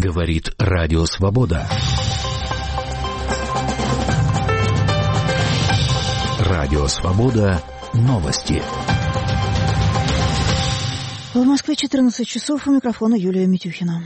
Говорит Радио Свобода. Радио Свобода. Новости. В Москве 14 часов. У микрофона Юлия Митюхина.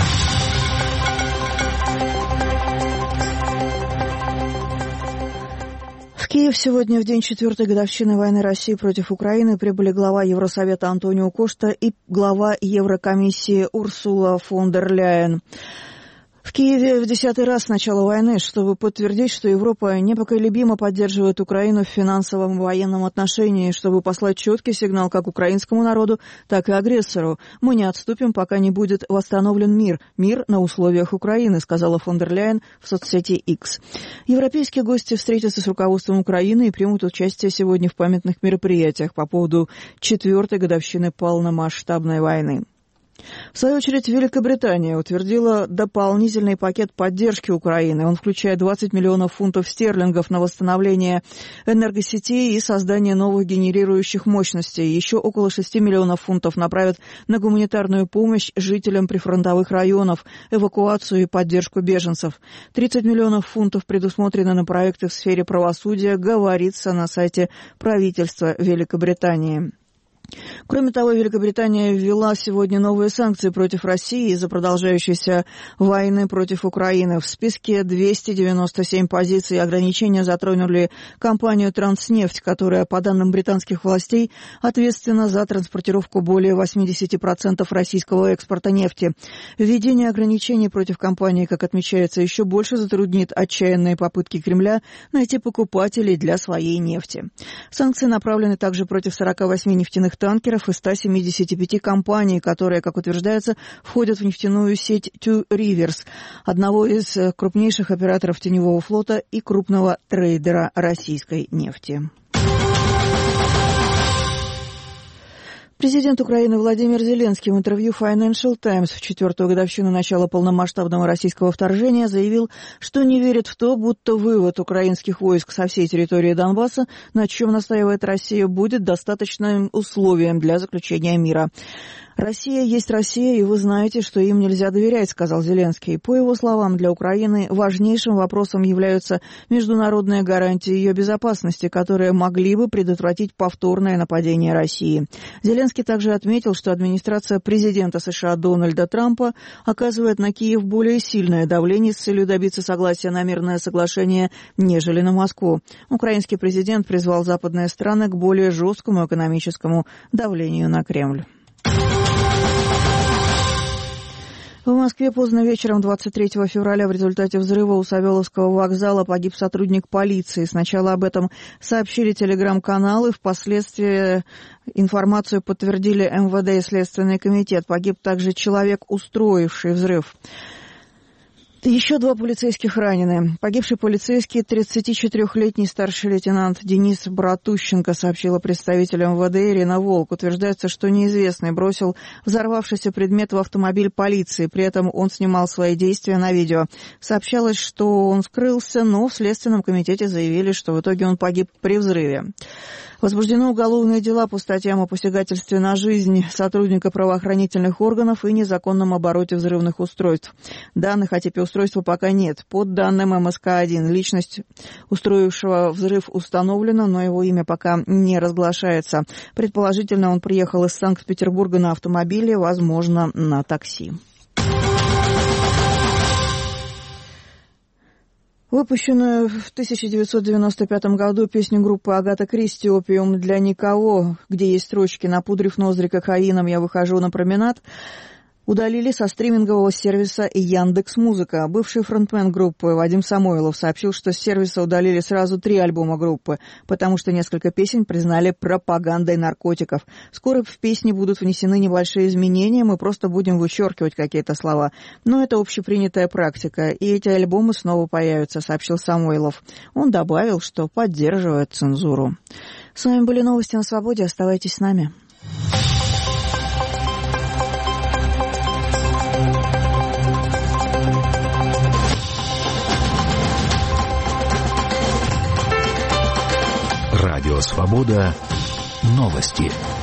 В Киев сегодня, в день 4-й годовщины войны России против Украины, прибыли глава Евросовета Антонио Кошта и глава Еврокомиссии Урсула фон дер Ляйен. В Киеве в 10-й раз с начала войны, чтобы подтвердить, что Европа непоколебимо поддерживает Украину в финансовом и военном отношении, чтобы послать четкий сигнал как украинскому народу, так и агрессору. Мы не отступим, пока не будет восстановлен мир. Мир на условиях Украины, сказала фон дер Ляйен в соцсети X. Европейские гости встретятся с руководством Украины и примут участие сегодня в памятных мероприятиях по поводу 4-й годовщины полномасштабной войны. В свою очередь, Великобритания утвердила дополнительный пакет поддержки Украины. Он включает 20 миллионов фунтов стерлингов на восстановление энергосетей и создание новых генерирующих мощностей. Еще около 6 миллионов фунтов направят на гуманитарную помощь жителям прифронтовых районов, эвакуацию и поддержку беженцев. 30 миллионов фунтов предусмотрены на проекты в сфере правосудия, говорится на сайте правительства Великобритании. Кроме того, Великобритания ввела сегодня новые санкции против России из-за продолжающейся войны против Украины. В списке 297 позиций ограничения затронули компанию «Транснефть», которая, по данным британских властей, ответственна за транспортировку более 80% российского экспорта нефти. Введение ограничений против компании, как отмечается, еще больше затруднит отчаянные попытки Кремля найти покупателей для своей нефти. Санкции направлены также против 48 нефтяных танкеров и 175 компаний, которые, как утверждается, входят в нефтяную сеть Two Rivers, одного из крупнейших операторов теневого флота и крупного трейдера российской нефти. Президент Украины Владимир Зеленский в интервью Financial Times в 4-ю годовщину начала полномасштабного российского вторжения заявил, что не верит в то, будто вывод украинских войск со всей территории Донбасса, на чем настаивает Россия, будет достаточным условием для заключения мира. «Россия есть Россия, и вы знаете, что им нельзя доверять», — сказал Зеленский. По его словам, для Украины важнейшим вопросом являются международные гарантии ее безопасности, которые могли бы предотвратить повторное нападение России. Зеленский также отметил, что администрация президента США Дональда Трампа оказывает на Киев более сильное давление с целью добиться согласия на мирное соглашение, нежели на Москву. Украинский президент призвал западные страны к более жесткому экономическому давлению на Кремль. В Москве поздно вечером 23 февраля в результате взрыва у Савеловского вокзала погиб сотрудник полиции. Сначала об этом сообщили телеграм-каналы, впоследствии информацию подтвердили МВД и Следственный комитет. Погиб также человек, устроивший взрыв. Еще 2 полицейских ранены. Погибший полицейский, 34-летний старший лейтенант Денис Братущенко, сообщила представитель МВД Ирина Волк. Утверждается, что неизвестный бросил взорвавшийся предмет в автомобиль полиции. При этом он снимал свои действия на видео. Сообщалось, что он скрылся, но в Следственном комитете заявили, что в итоге он погиб при взрыве. Возбуждены уголовные дела по статьям о посягательстве на жизнь сотрудника правоохранительных органов и незаконном обороте взрывных устройств. Данных о типе устройства пока нет. Под данным МСК-1 личность устроившего взрыв установлена, но его имя пока не разглашается. Предположительно, он приехал из Санкт-Петербурга на автомобиле, возможно, на такси. Выпущенную в 1995 году песню группы Агата Кристи «Опиум для никого», где есть строчки «Напудрив ноздри кокаином, я выхожу на променад», удалили со стримингового сервиса Яндекс.Музыка. Бывший фронтмен группы Вадим Самойлов сообщил, что с сервиса удалили сразу 3 альбома группы, потому что несколько песен признали пропагандой наркотиков. Скоро в песни будут внесены небольшие изменения, мы просто будем вычеркивать какие-то слова. Но это общепринятая практика, и эти альбомы снова появятся, сообщил Самойлов. Он добавил, что поддерживает цензуру. С вами были новости на Свободе. Оставайтесь с нами. Радио Свобода. Новости.